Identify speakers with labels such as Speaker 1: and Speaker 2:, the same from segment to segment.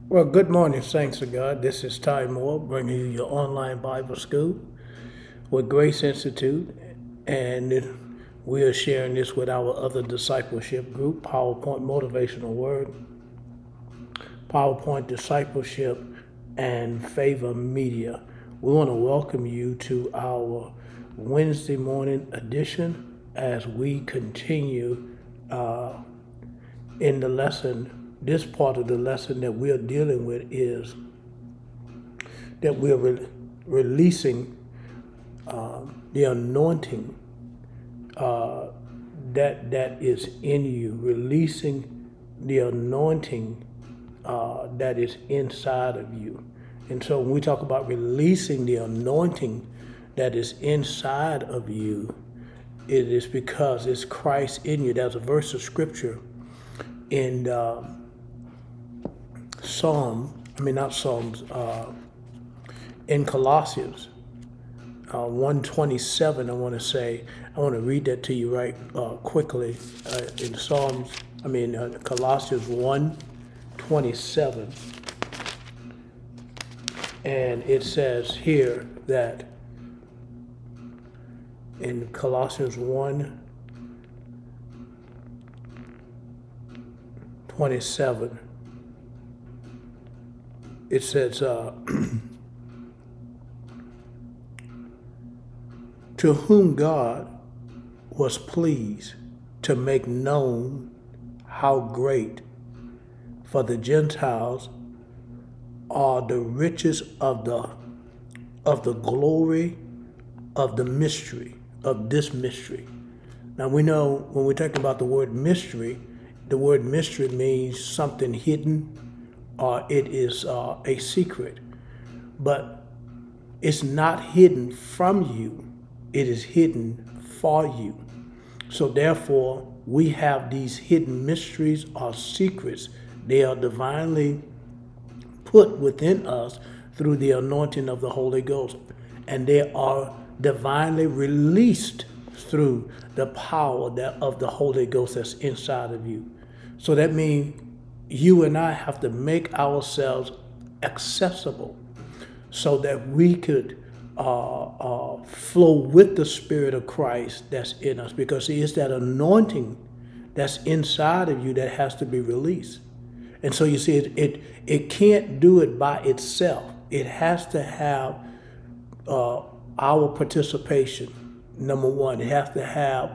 Speaker 1: Well, good morning, thanks to God. This is Ty Moore bringing you your online Bible school with Grace Institute, and we are sharing this with our other discipleship group, PowerPoint Motivational Word, PowerPoint Discipleship, and Favor Media. We want to welcome you to our Wednesday morning edition as we continue in the lesson. This part of the lesson that we're dealing with is that releasing the anointing that is in you, releasing the anointing that is inside of you. And so when we talk about releasing the anointing that is inside of you, it is because it's Christ in you. There's a verse of scripture in not Psalms, in Colossians 1:27. I want to read that to you right quickly. In Colossians 1:27, and it says here that in Colossians 1:27, it says, to whom God was pleased to make known how great for the Gentiles are the riches of the glory of the mystery, of this mystery. Now we know when we're talking about the word mystery means something hidden, or it is a secret. But it's not hidden from you, it is hidden for you. So therefore, we have these hidden mysteries or secrets. They are divinely put within us through the anointing of the Holy Ghost. And they are divinely released through the power of the Holy Ghost that's inside of you. So that means you and I have to make ourselves accessible so that we could flow with the Spirit of Christ that's in us. Because it's that anointing that's inside of you that has to be released. And so you see, it can't do it by itself. It has to have our participation. Number one, it has to have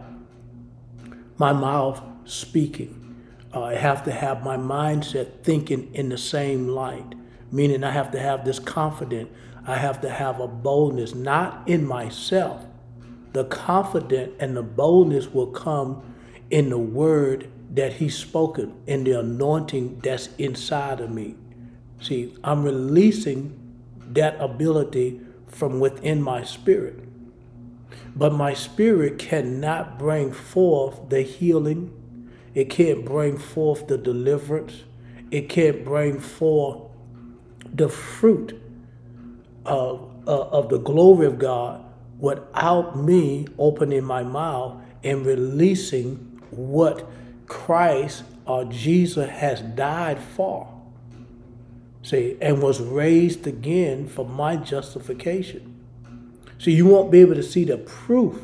Speaker 1: my mouth speaking. I have to have my mindset thinking in the same light, meaning I have to have this confidence. I have to have a boldness, not in myself. The confidence and the boldness will come in the word that He's spoken, in the anointing that's inside of me. See, I'm releasing that ability from within my spirit. But my spirit cannot bring forth the healing. It can't bring forth the deliverance. It can't bring forth the fruit of the glory of God without me opening my mouth and releasing what Christ or Jesus has died for. See, and was raised again for my justification. So you won't be able to see the proof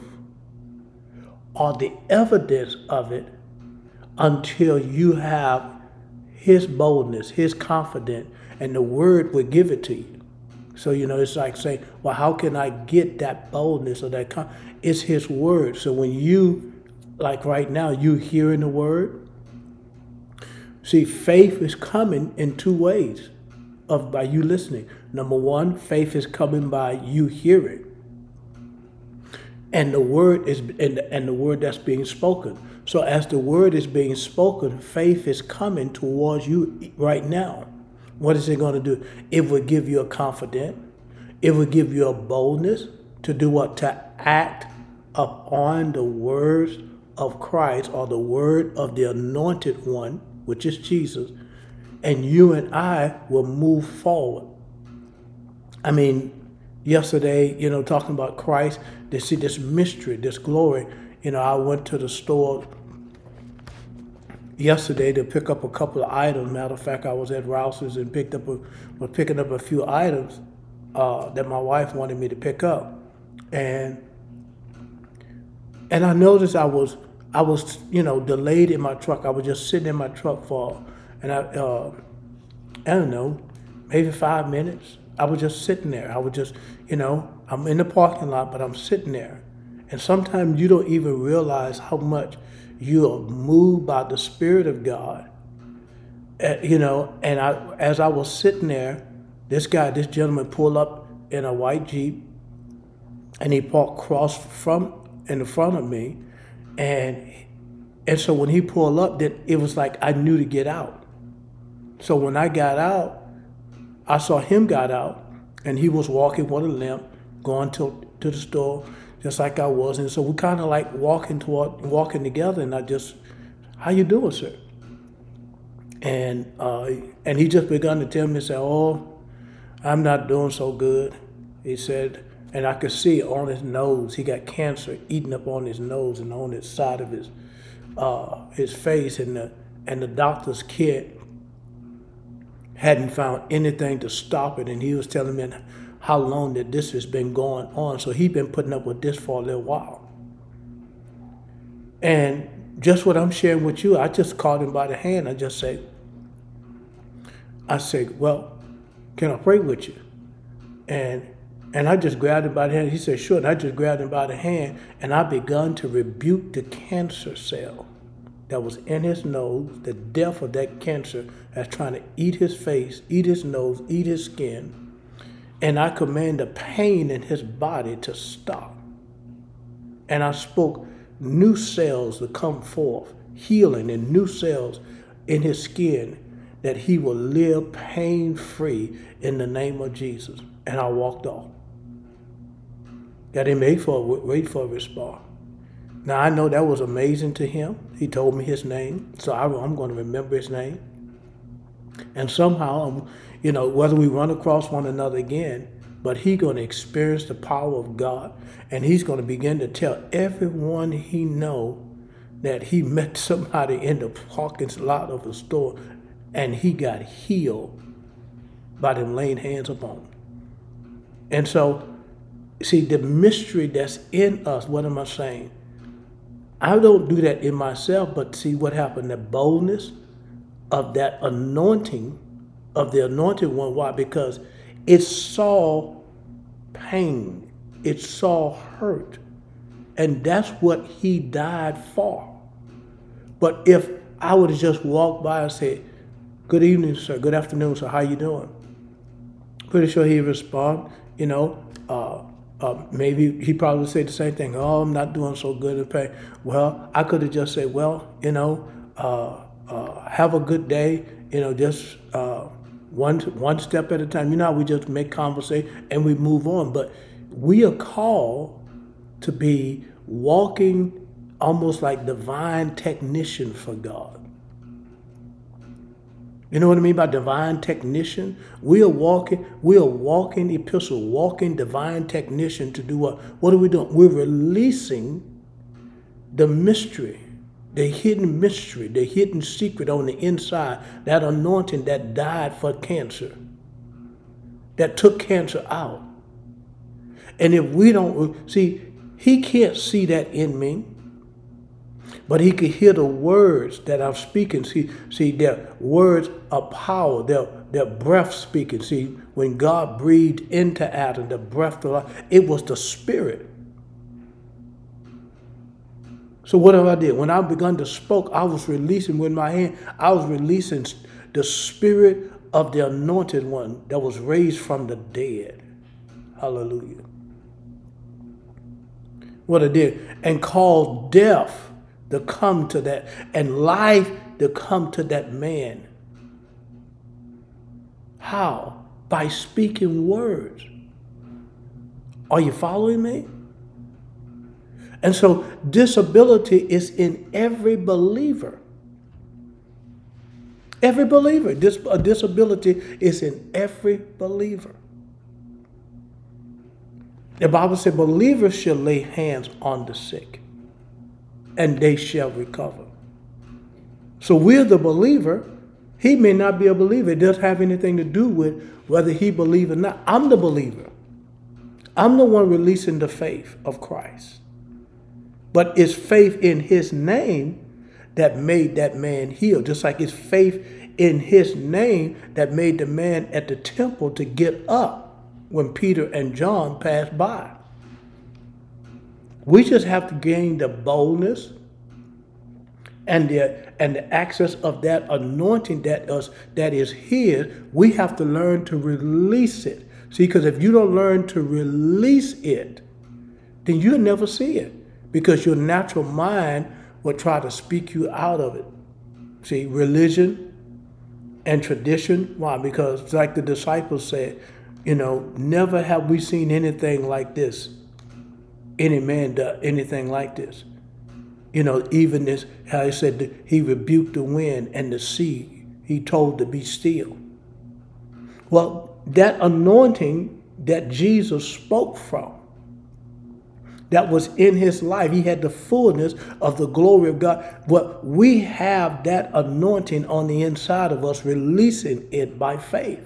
Speaker 1: or the evidence of it until you have His boldness, His confidence, and the word will give it to you. So, it's like saying, well, how can I get that boldness or that it's His word. So when you, like right now, you hearing the word, see, faith is coming in two ways by you listening. Number one, faith is coming by you hearing. And the word is and the word that's being spoken. So as the word is being spoken, faith is coming towards you right now. What is it going to do? It will give you a confidence. It will give you a boldness to do what? To act upon the words of Christ, or the word of the anointed one, which is Jesus. And you and I will move forward. Yesterday, talking about Christ, they see this mystery, this glory. I went to the store yesterday to pick up a couple of items. Matter of fact, I was at Rouse's and was picking up a few items that my wife wanted me to pick up, and I noticed I was delayed in my truck. I was just sitting in my truck I don't know, maybe 5 minutes. I was just sitting there. I was just, I'm in the parking lot, but I'm sitting there. And sometimes you don't even realize how much you are moved by the Spirit of God. And as I was sitting there, this gentleman pulled up in a white Jeep, and he parked in the front of me. And so when he pulled up, then it was like I knew to get out. So when I got out, I saw him got out, and he was walking with a limp, going to the store, just like I was. And so we kind of like walking together, and I just, how you doing, sir? And he just begun to tell me, say, oh, I'm not doing so good. He said, and I could see on his nose, he got cancer eating up on his nose and on his side of his face, and the doctor's kit hadn't found anything to stop it, and he was telling me how long that this has been going on. So he'd been putting up with this for a little while. And just what I'm sharing with you, I just caught him by the hand. I said, well, can I pray with you? And I just grabbed him by the hand. He said, sure. And I just grabbed him by the hand, and I begun to rebuke the cancer cell that was in his nose, the death of that cancer that's trying to eat his face, eat his nose, eat his skin. And I command the pain in his body to stop. And I spoke new cells to come forth, healing, and new cells in his skin, that he will live pain-free in the name of Jesus. And I walked off. Got him wait for a response. Now, I know that was amazing to him. He told me his name, so I'm going to remember his name. And somehow, whether we run across one another again, but he's going to experience the power of God, and he's going to begin to tell everyone he know that he met somebody in the parking lot of a store, and he got healed by them laying hands upon him. And so, see, the mystery that's in us, what am I saying? I don't do that in myself, but see what happened, the boldness of that anointing, of the anointed one. Why? Because it saw pain, it saw hurt, and that's what he died for. But if I would have just walked by and said, good evening, sir, good afternoon, sir, how you doing? Pretty sure he'd respond, maybe he probably would say the same thing. Oh, I'm not doing so good in pain. Well, I could have just said, well, have a good day. Just one step at a time. We just make conversation and we move on. But we are called to be walking almost like divine technician for God. You know what I mean by divine technician? We are walking epistle, walking divine technician to do what? What are we doing? We're releasing the mystery, the hidden mystery, the hidden secret on the inside, that anointing that died for cancer, that took cancer out. And if we don't, see, he can't see that in me, but he could hear the words that I'm speaking. See, their words of power, their breath speaking. See, when God breathed into Adam, the breath of life, it was the Spirit. So what I did? When I begun to spoke, I was releasing with my hand, I was releasing the Spirit of the anointed one that was raised from the dead. Hallelujah. What I did, and caused death to come to that, and life to come to that man. How? By speaking words. Are you following me? And so disability is in every believer. Every believer. A disability is in every believer. The Bible said believers shall lay hands on the sick, and they shall recover. So we're the believer. He may not be a believer. It doesn't have anything to do with whether he believes or not. I'm the believer. I'm the one releasing the faith of Christ. But it's faith in his name that made that man heal. Just like it's faith in his name that made the man at the temple to get up when Peter and John passed by. We just have to gain the boldness and the access of that anointing that is his. We have to learn to release it. See, because if you don't learn to release it, then you'll never see it, because your natural mind will try to speak you out of it. See, religion and tradition. Why? Because like the disciples said, never have we seen anything like this. Any man does anything like this. Even this, how he said that he rebuked the wind and the sea. He told to be still. Well, that anointing that Jesus spoke from, that was in his life, he had the fullness of the glory of God. But we have that anointing on the inside of us, releasing it by faith.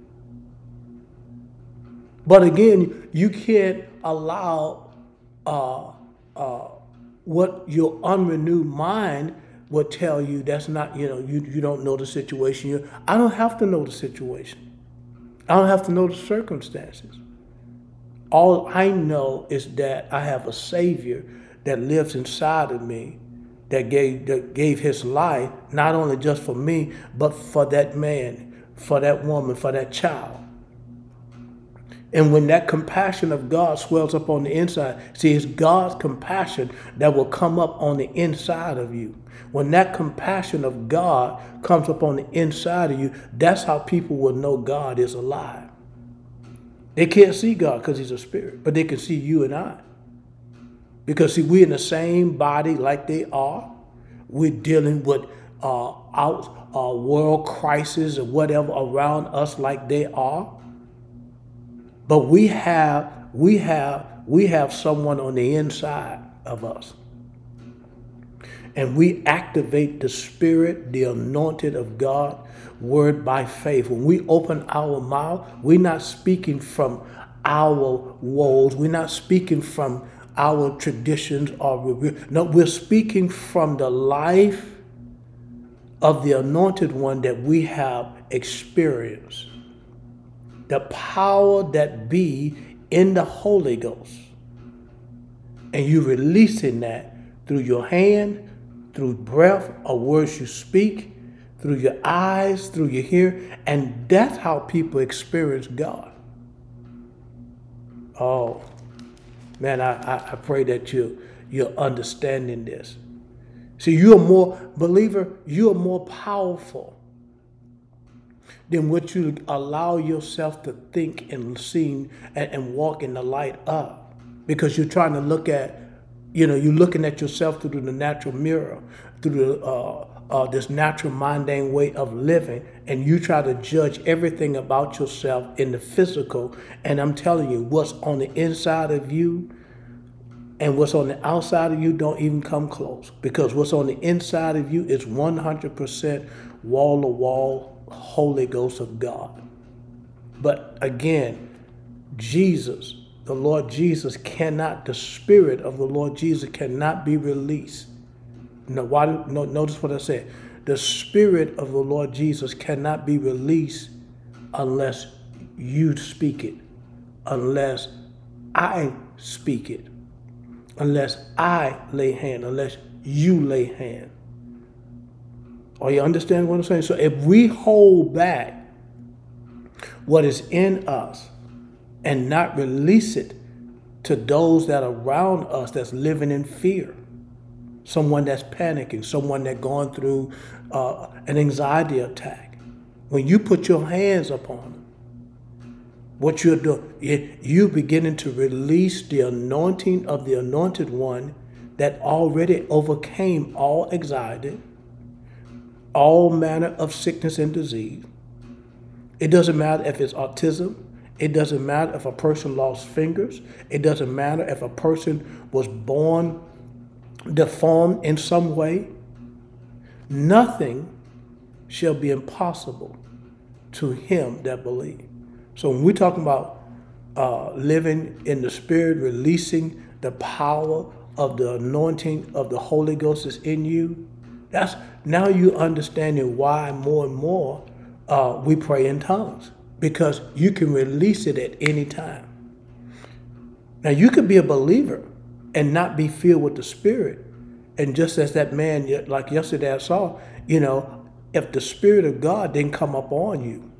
Speaker 1: But again, you can't allow what your unrenewed mind will tell you. That's not, you don't know the situation. I don't have to know the situation. I don't have to know the circumstances. All I know is that I have a Savior that lives inside of me, that gave his life, not only just for me, but for that man, for that woman, for that child. And when that compassion of God swells up on the inside, see, it's God's compassion that will come up on the inside of you. When that compassion of God comes up on the inside of you, that's how people will know God is alive. They can't see God because he's a spirit, but they can see you and I. Because see, we're in the same body like they are. We're dealing with world crisis or whatever around us like they are. But we have someone on the inside of us. And we activate the Spirit, the anointed of God, word by faith. When we open our mouth, we're not speaking from our woes. We're not speaking from our traditions. No, we're speaking from the life of the anointed one that we have experienced. The power that be in the Holy Ghost. And you releasing that through your hand, through breath or words you speak, through your eyes, through your hearing. And that's how people experience God. Oh, man, I pray that you're understanding this. See, you're more powerful than what you allow yourself to think and see and walk in the light of. Because you're trying to look at, you're looking at yourself through the natural mirror, through this natural mundane way of living, and you try to judge everything about yourself in the physical. And I'm telling you, what's on the inside of you and what's on the outside of you don't even come close. Because what's on the inside of you is 100% wall-to-wall Holy Ghost of God. But again, Jesus, the Lord Jesus the Spirit of the Lord Jesus cannot be released. Notice what I said. The Spirit of the Lord Jesus cannot be released unless you speak it, unless I speak it, unless I lay hand, unless you lay hand. Are you understand what I'm saying? So if we hold back what is in us and not release it to those that are around us that's living in fear, someone that's panicking, someone that's going through an anxiety attack, when you put your hands upon them, what you're doing, you beginning to release the anointing of the anointed one that already overcame all anxiety, all manner of sickness and disease. It doesn't matter if it's autism. It doesn't matter if a person lost fingers. It doesn't matter if a person was born deformed in some way. nothing shall be impossible to him that believe. So when we're talking about living in the Spirit, releasing the power of the anointing of the Holy Ghost is in you, that's now you understanding why more and more we pray in tongues, because you can release it at any time. Now you could be a believer and not be filled with the Spirit, and just as that man, like yesterday I saw, if the Spirit of God didn't come up on you,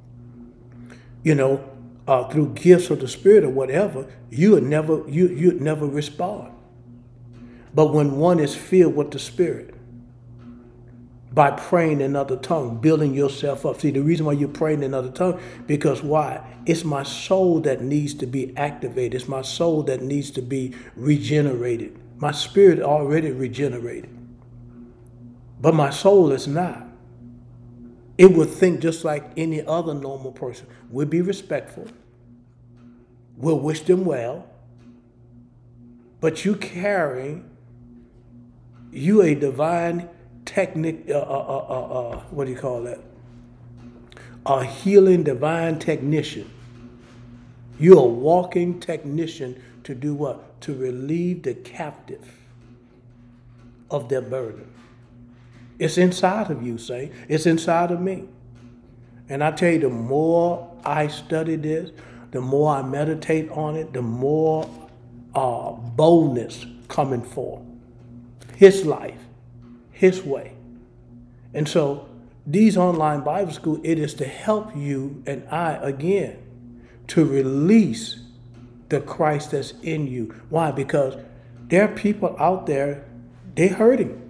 Speaker 1: through gifts of the Spirit or whatever, you'd never respond. But when one is filled with the Spirit, by praying in other tongue, building yourself up. See, the reason why you're praying in other tongue, because why? It's my soul that needs to be activated. It's my soul that needs to be regenerated. My spirit already regenerated, but my soul is not. It would think just like any other normal person. We'll be respectful. We'll wish them well. But you a divine technique, what do you call that? A healing divine technician. You're a walking technician to do what? To relieve the captive of their burden. It's inside of you, say. It's inside of me. And I tell you, the more I study this, the more I meditate on it, the more boldness coming forth. His life, his way. And so these online Bible school, it is to help you and I, again, to release the Christ that's in you. Why? Because there are people out there, they're hurting.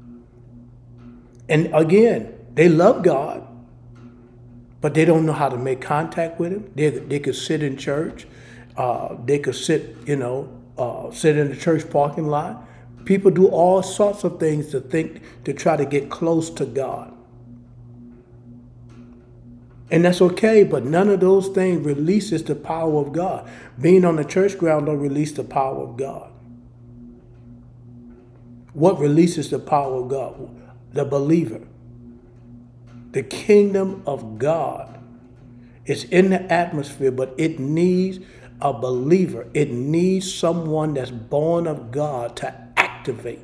Speaker 1: And again, they love God, but they don't know how to make contact with him. They could sit in church. They could sit, sit in the church parking lot. People do all sorts of things to try to get close to God. And that's okay, but none of those things releases the power of God. Being on the church ground don't release the power of God. What releases the power of God? The believer. The kingdom of God is in the atmosphere, but it needs a believer. It needs someone that's born of God to activate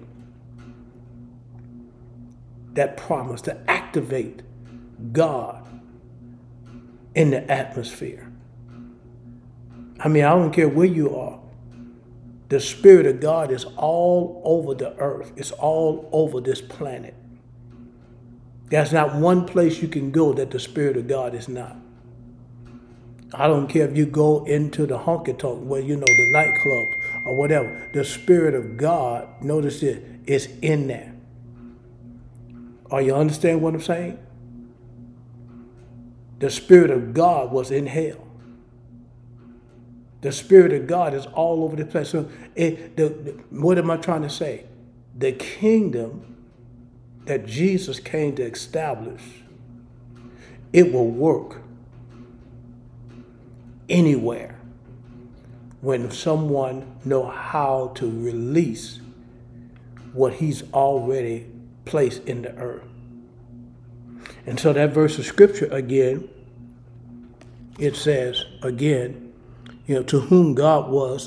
Speaker 1: that promise, to activate God in the atmosphere. I mean, I don't care where you are. The Spirit of God is all over the earth. It's all over this planet. There's not one place you can go that the Spirit of God is not. I don't care if you go into the honky-tonk, the nightclubs or whatever. The Spirit of God, notice it, is in there. Are you understand what I'm saying? The Spirit of God was in hell. The Spirit of God is all over the place. So what am I trying to say? The kingdom that Jesus came to establish, it will work anywhere when someone know how to release what he's already placed in the earth. And so that verse of scripture again, it says again, to whom God was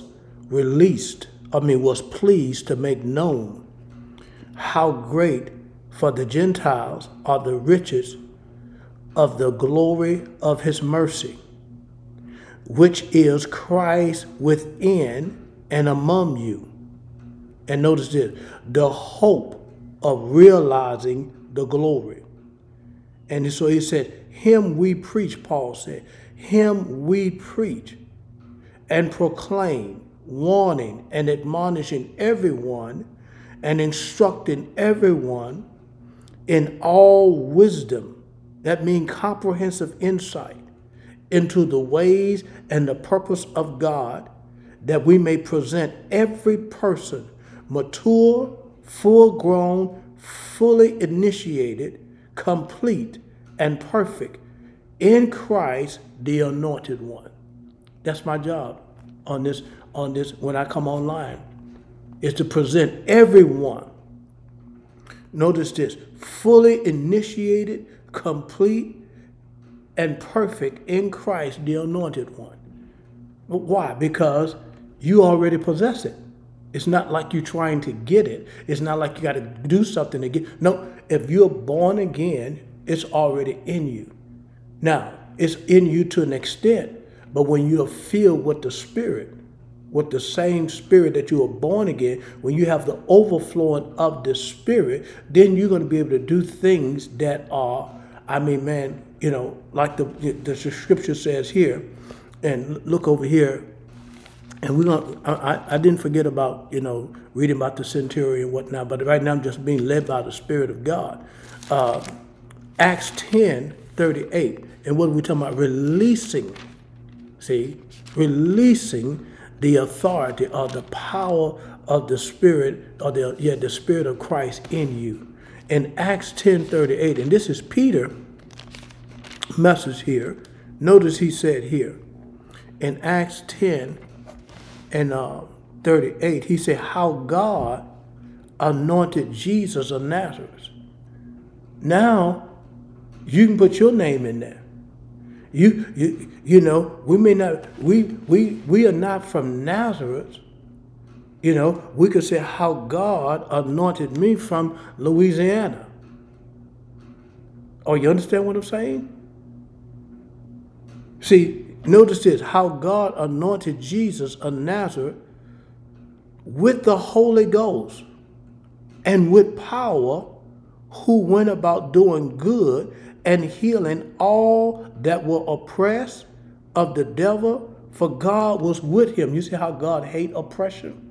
Speaker 1: pleased to make known how great for the Gentiles are the riches of the glory of his mercy, which is Christ within and among you. And notice this, the hope of realizing the glory. And so he said, him we preach, Paul said, him we preach and proclaim, warning and admonishing everyone and instructing everyone in all wisdom. That means comprehensive insight into the ways and the purpose of God, that we may present every person mature, full-grown, fully initiated, complete, and perfect in Christ, the Anointed One. That's my job on this when I come online, is to present everyone Notice this, fully initiated, complete, and perfect in Christ, the anointed one. Why? Because you already possess it. It's not like you're trying to get it. It's not like you got to do something to get. No, if you're born again, it's already in you. Now, it's in you to an extent, but when you're filled with the Spirit, with the same Spirit that you were born again, when you have the overflowing of the Spirit, then you're going to be able to do things that are, like the scripture says here, and look over here, and we're going to, I didn't forget about, reading about the centurion and whatnot, but right now I'm just being led by the Spirit of God. Acts 10:38, and what are we talking about? Releasing the authority or the power of the Spirit, or the Spirit of Christ in you. In Acts 10:38, and this is Peter's message here. Notice he said here, in Acts 10 and 38, he said, how God anointed Jesus of Nazareth. Now, you can put your name in there. We may not, we are not from Nazareth. We could say how God anointed me from Louisiana. Oh, you understand what I'm saying? See, notice this, how God anointed Jesus of Nazareth with the Holy Ghost and with power, who went about doing good and healing all that were oppressed of the devil, for God was with him. You see how God hates oppression?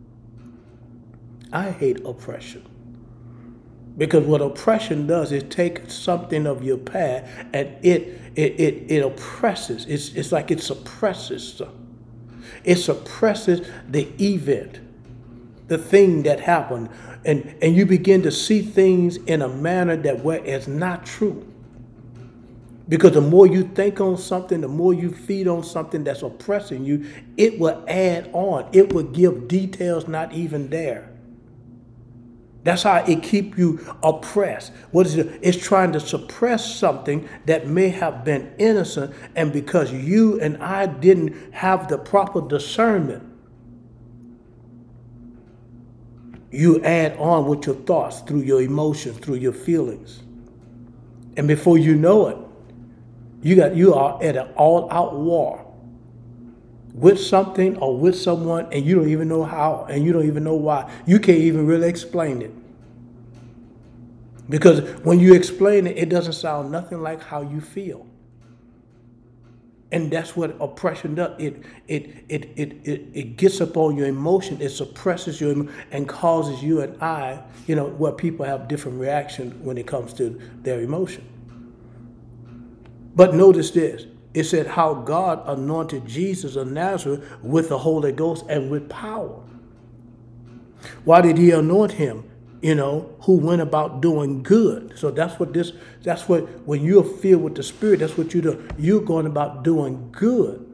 Speaker 1: I hate oppression. Because what oppression does is take something of your past and it oppresses. It's like it suppresses. It suppresses the event, the thing that happened. And you begin to see things in a manner that where it's not true. Because the more you think on something, the more you feed on something that's oppressing you, it will add on. It will give details not even there. That's how it keeps you oppressed. What is it? It's trying to suppress something that may have been innocent, and because you and I didn't have the proper discernment, you add on with your thoughts, through your emotions, through your feelings. And before you know it, you are at an all-out war with something or with someone, and you don't even know how, and you don't even know why. You can't even really explain it. Because when you explain it, it doesn't sound nothing like how you feel. And that's what oppression does. It gets up on your emotion. It suppresses you and causes you and I, where people have different reactions when it comes to their emotion. But notice this. It said how God anointed Jesus of Nazareth with the Holy Ghost and with power. Why did he anoint him? Who went about doing good. So that's what, when you're filled with the Spirit, that's what you do. You're going about doing good.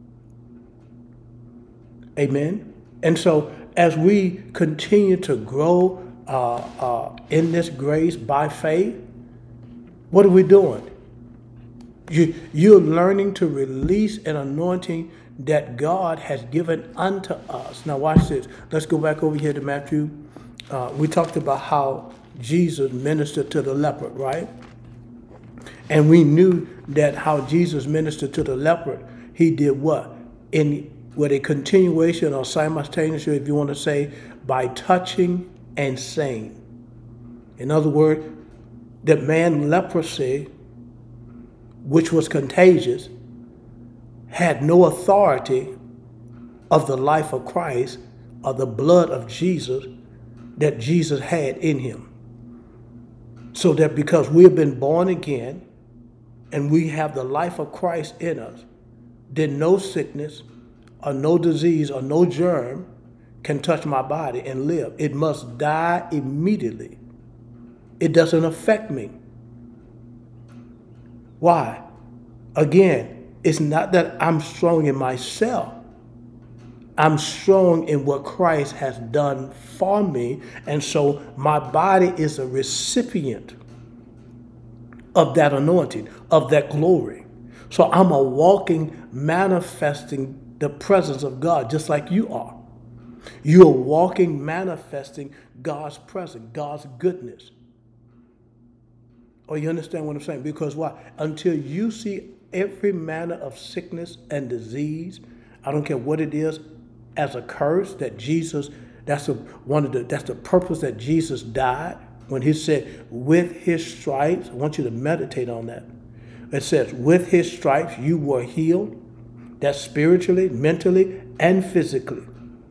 Speaker 1: Amen. And so as we continue to grow in this grace by faith, what are we doing? You're learning to release an anointing that God has given unto us. Now watch this. Let's go back over here to Matthew. We talked about how Jesus ministered to the leper, right? And we knew that how Jesus ministered to the leper, he did what? With a continuation or simultaneously, if you want to say, by touching and saying. In other words, the man leprosy, which was contagious, had no authority of the life of Christ or the blood of Jesus that Jesus had in him. So that because we have been born again and we have the life of Christ in us, then no sickness or no disease or no germ can touch my body and live. It must die immediately. It doesn't affect me. Why? Again, it's not that I'm strong in myself. I'm strong in what Christ has done for me. And so my body is a recipient of that anointing, of that glory. So I'm a walking, manifesting the presence of God, just like you are. You're walking, manifesting God's presence, God's goodness. Or you understand what I'm saying? Because why? Until you see every manner of sickness and disease, I don't care what it is, as a curse that Jesus, that's the purpose that Jesus died when he said, with his stripes. I want you to meditate on that. It says, with his stripes you were healed. That's spiritually, mentally, and physically.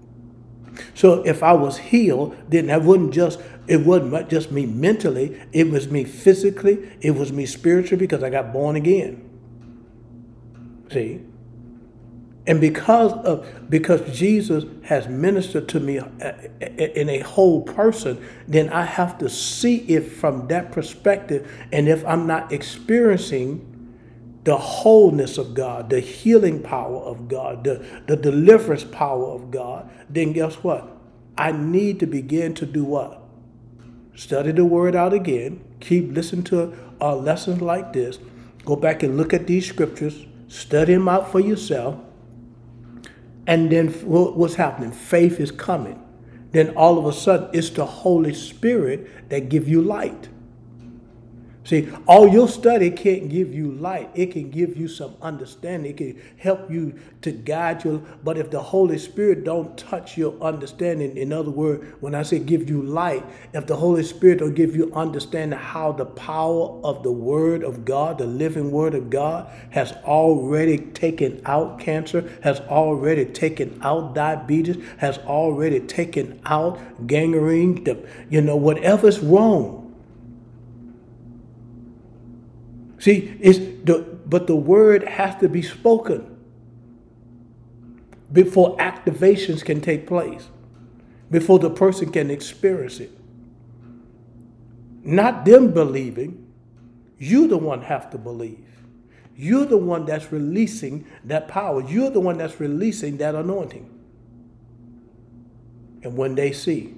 Speaker 1: So if I was healed, then it wasn't just me mentally, it was me physically, it was me spiritually, because I got born again. See? And because Jesus has ministered to me in a whole person, then I have to see it from that perspective. And if I'm not experiencing the wholeness of God, the healing power of God, the deliverance power of God, then guess what? I need to begin to do what? Study the word out again. Keep listening to lessons like this. Go back and look at these scriptures. Study them out for yourself. And then what's happening? Faith is coming. Then all of a sudden, it's the Holy Spirit that give you light. See, all your study can't give you light. It can give you some understanding. It can help you to guide you. But if the Holy Spirit don't touch your understanding, in other words, when I say give you light, if the Holy Spirit don't give you understanding how the power of the Word of God, the living Word of God, has already taken out cancer, has already taken out diabetes, has already taken out gangrene, whatever's wrong. See, but the word has to be spoken before activations can take place, before the person can experience it. Not them believing, you the one have to believe. You're the one that's releasing that power. You're the one that's releasing that anointing. And when they see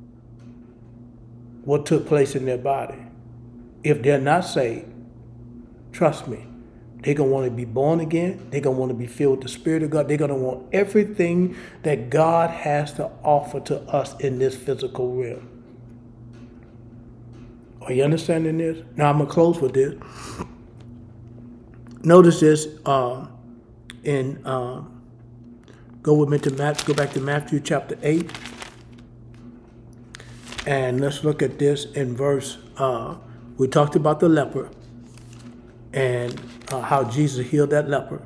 Speaker 1: what took place in their body, if they're not saved, trust me, they're going to want to be born again. They're going to want to be filled with the Spirit of God. They're going to want everything that God has to offer to us in this physical realm. Are you understanding this? Now I'm going to close with this. Notice this go with me to go back to Matthew chapter 8. And let's look at this in verse, we talked about the leper. And how Jesus healed that leper.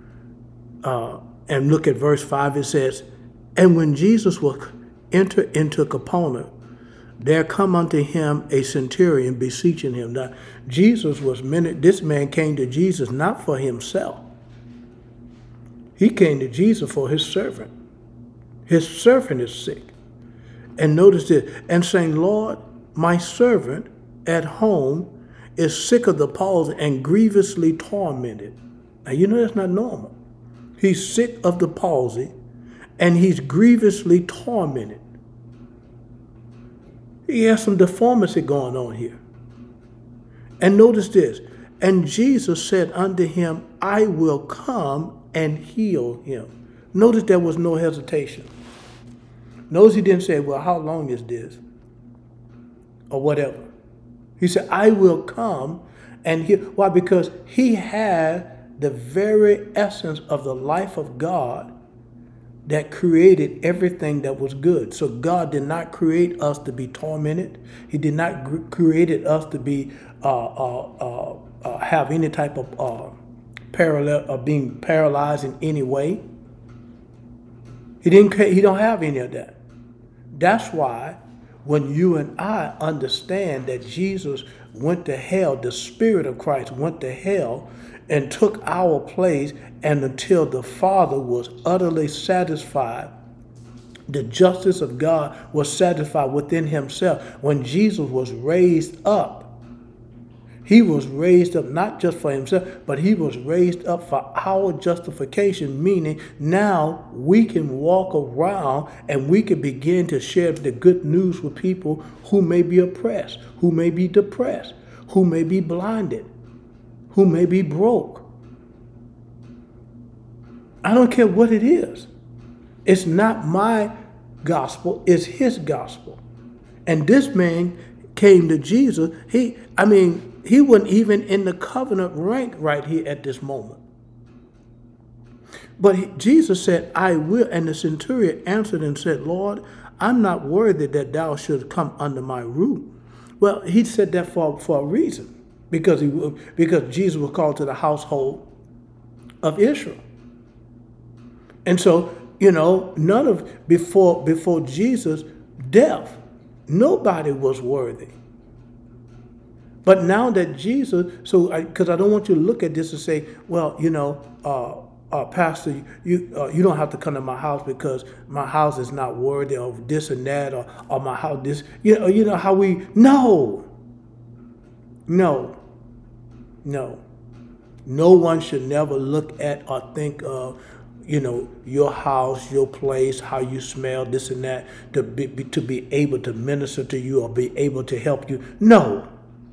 Speaker 1: And look at verse 5, it says, and when Jesus was entered into Capernaum, there come unto him a centurion beseeching him. Now, this man came to Jesus not for himself. He came to Jesus for his servant. His servant is sick. And notice this, and saying, Lord, my servant at home is sick of the palsy and grievously tormented. Now, that's not normal. He's sick of the palsy and he's grievously tormented. He has some deformity going on here. And notice this. And Jesus said unto him, I will come and heal him. Notice there was no hesitation. Notice he didn't say, well, how long is this? Or whatever. He said, I will come and heal. Why? Because he had the very essence of the life of God that created everything that was good. So God did not create us to be tormented. He did not create us to be have any type of being paralyzed in any way. He don't have any of that. That's why when you and I understand that Jesus went to hell, the Spirit of Christ went to hell and took our place, and until the Father was utterly satisfied, the justice of God was satisfied within himself. When Jesus was raised up, He was raised up not just for himself, but he was raised up for our justification, meaning now we can walk around and we can begin to share the good news with people who may be oppressed, who may be depressed, who may be blinded, who may be broke. I don't care what it is. It's not my gospel, it's his gospel. And this man came to Jesus. He wasn't even in the covenant rank right here at this moment. But Jesus said, I will. And the centurion answered and said, Lord, I'm not worthy that thou should come under my roof. Well, he said that for a reason, because Jesus was called to the household of Israel. And so, before Jesus' death, nobody was worthy. But now that Jesus, because I don't want you to look at this and say, well, Pastor, you don't have to come to my house because my house is not worthy of this and that, or my house this. How we no. No one should never look at or think of your house, your place, how you smell, this and that, to be able to minister to you or be able to help you. No.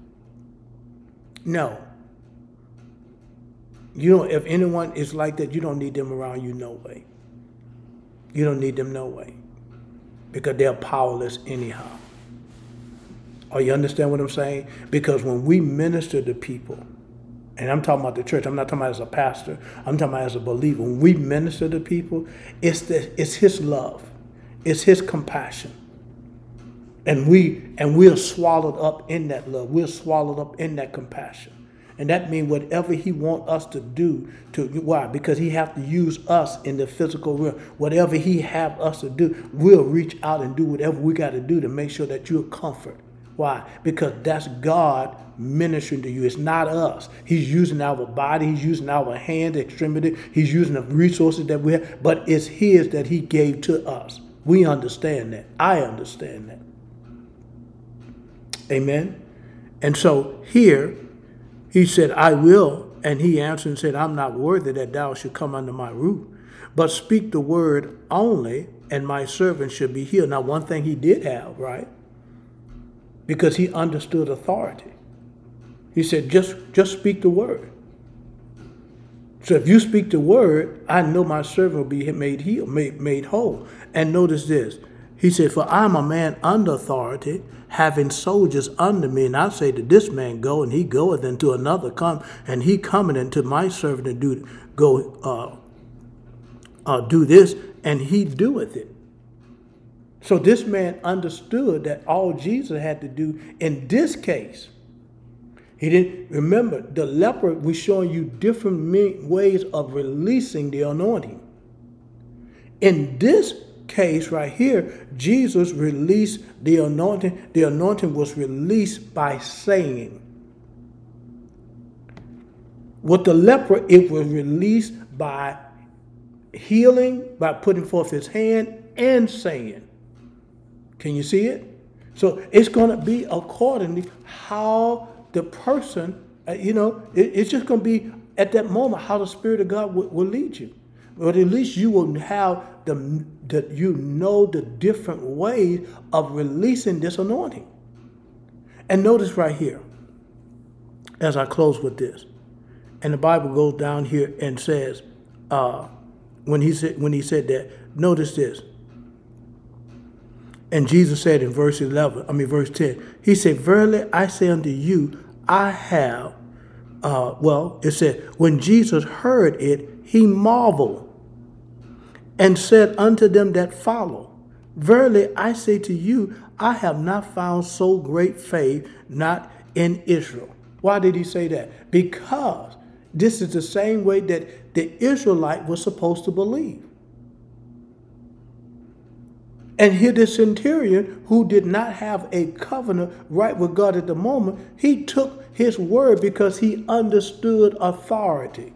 Speaker 1: If anyone is like that, you don't need them around you, no way. You don't need them, no way. Because they're powerless anyhow. Or you understand what I'm saying? Because when we minister to people, and I'm talking about the church, I'm not talking about as a pastor, I'm talking about as a believer. When we minister to people, it's his love. It's his compassion. And we're swallowed up in that love. We're swallowed up in that compassion. And that means whatever he wants us to do, why? Because he has to use us in the physical realm. Whatever he have us to do, we'll reach out and do whatever we got to do to make sure that you're comfort. Why? Because that's God ministering to you. It's not us. He's using our body. He's using our hands, extremity. He's using the resources that we have. But it's his that he gave to us. We understand that. I understand that. Amen. And so here he said, I will. And he answered and said, I'm not worthy that thou should come under my roof, but speak the word only, and my servant should be healed. Now, one thing he did have, right? Because he understood authority. He said, just speak the word. So if you speak the word, I know my servant will be made healed, made whole. And notice this. He said, for I'm a man under authority, having soldiers under me. And I say to this man, go, and he goeth, and to another come, and he cometh, and to my servant to do this, and he doeth it. So this man understood that all Jesus had to do in this case. He didn't remember the leper was showing you different ways of releasing the anointing. In this case right here, Jesus released the anointing. The anointing was released by saying. With the leper, it was released by healing, by putting forth his hand and saying. Can you see it? So it's going to be accordingly how the person, it's just going to be at that moment how the Spirit of God will lead you. But at least you will have the different ways of releasing this anointing. And notice right here, as I close with this, and the Bible goes down here and says, when he said that, notice this. And Jesus said in verse 10, he said, verily I say unto you, I have, it said, when Jesus heard it, he marveled and said unto them that follow, verily I say to you, I have not found so great faith, not in Israel. Why did he say that? Because this is the same way that the Israelite was supposed to believe. And here the centurion, who did not have a covenant right with God at the moment, he took his word because he understood authority.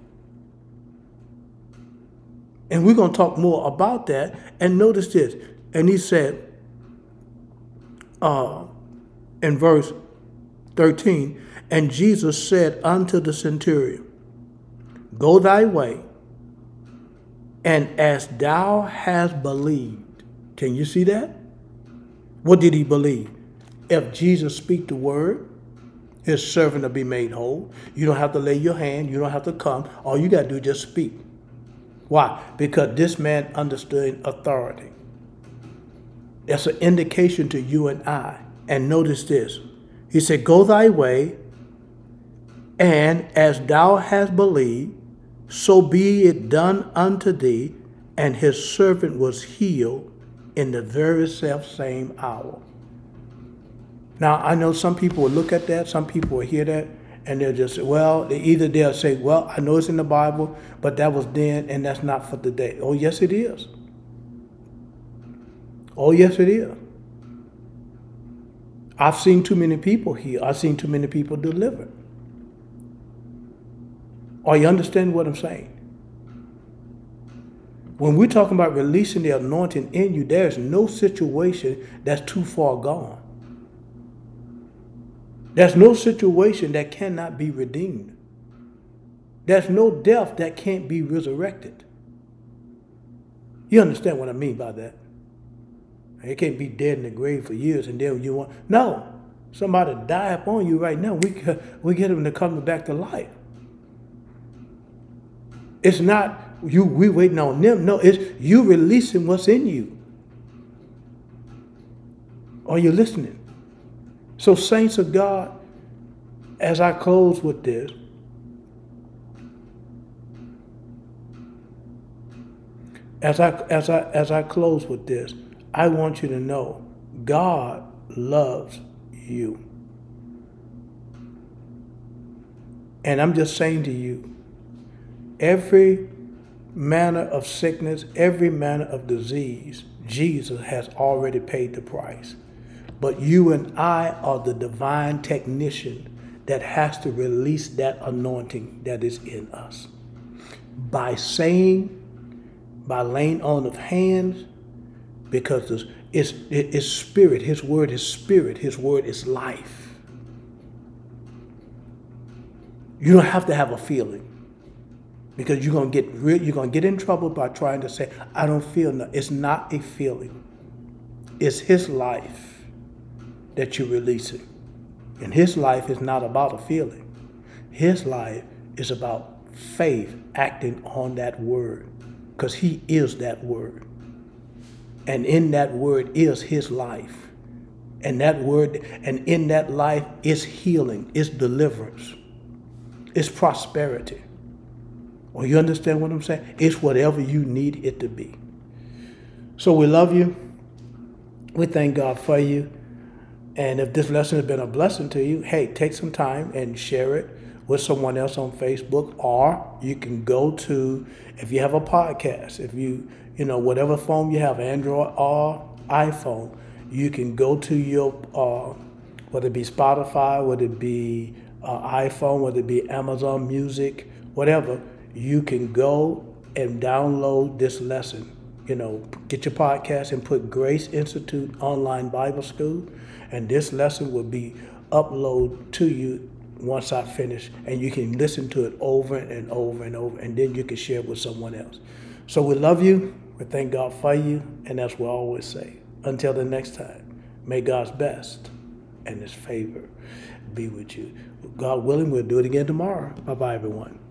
Speaker 1: And we're going to talk more about that. And notice this. And he said in verse 13, And Jesus said unto the centurion, Go thy way, and as thou hast believed. Can you see that? What did he believe? If Jesus speak the word, his servant will be made whole. You don't have to lay your hand. You don't have to come. All you got to do is just speak. Why? Because this man understood authority. That's an indication to you and I. And notice this. He said, Go thy way, and as thou hast believed, so be it done unto thee. And his servant was healed in the very self same hour. Now, I know some people will look at that, some people will hear that, and they'll just say, well, they'll say, well, I know it's in the Bible, but that was then, and that's not for today. Oh, yes, it is. Oh, yes, it is. I've seen too many people healed. I've seen too many people delivered. Are you understanding what I'm saying? When we're talking about releasing the anointing in you, there's no situation that's too far gone. There's no situation that cannot be redeemed. There's no death that can't be resurrected. You understand what I mean by that? It can't be dead in the grave for years and then you want... No. Somebody die upon you right now. We get them to come back to life. It's not we waiting on them. No, it's you releasing what's in you. Are you listening? So, saints of God, as I close with this, as I close with this, I want you to know God loves you. And I'm just saying to you, every manner of sickness, every manner of disease, Jesus has already paid the price. But you and I are the divine technician that has to release that anointing that is in us. By laying on of hands, because it's spirit. His word is spirit. His word is life. You don't have to have a feeling. Because you're gonna get in trouble by trying to say, I don't feel nothing. It's not a feeling. It's his life that you're releasing. And his life is not about a feeling. His life is about faith acting on that word. Because he is that word. And in that word is his life. And that word, and in that life is healing, is deliverance, is prosperity. Well, you understand what I'm saying? It's whatever you need it to be. So we love you. We thank God for you. And if this lesson has been a blessing to you, hey, take some time and share it with someone else on Facebook. Or you can go to, if you have a podcast, if you whatever phone you have, Android or iPhone, you can go to your, whether it be Spotify, whether it be iPhone, whether it be Amazon Music, whatever, you can go and download this lesson. Get your podcast and put Grace Institute Online Bible School, and this lesson will be uploaded to you once I finish, and you can listen to it over and over and over, and then you can share it with someone else. So we love you. We thank God for you, and as we always say, until the next time, may God's best and his favor be with you. God willing, we'll do it again tomorrow. Bye-bye, everyone.